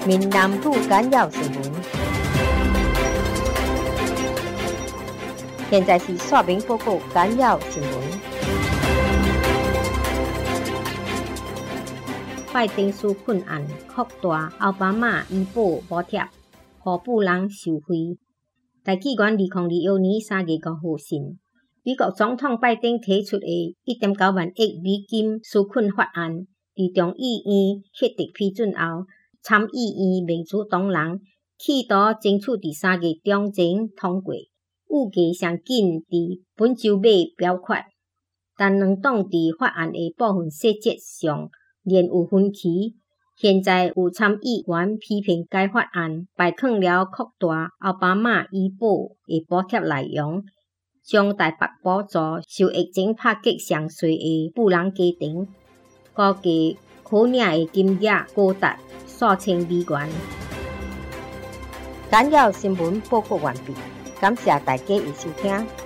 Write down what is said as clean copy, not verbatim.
闽南语简要新闻。现在是说明报告简要新闻。拜登纾困案扩大，奥巴马医保补贴，互富人受惠。大纪元2022年3月5号信，美国总统拜登提出的 1.9 万亿美金纾困法案，伫众议院获得批准后，参议院民主党人企图争取伫3月中前通过，预计上紧伫本周尾表决。但两党伫法案的部分细节上仍有分歧。现在有参议员批评该法案摆放了扩大奥巴马医保的补贴内容，将大幅补助受疫情打击上衰的富人家庭，估计可领的金额高达数千美元。简要新闻报告完毕，感谢大家的收听。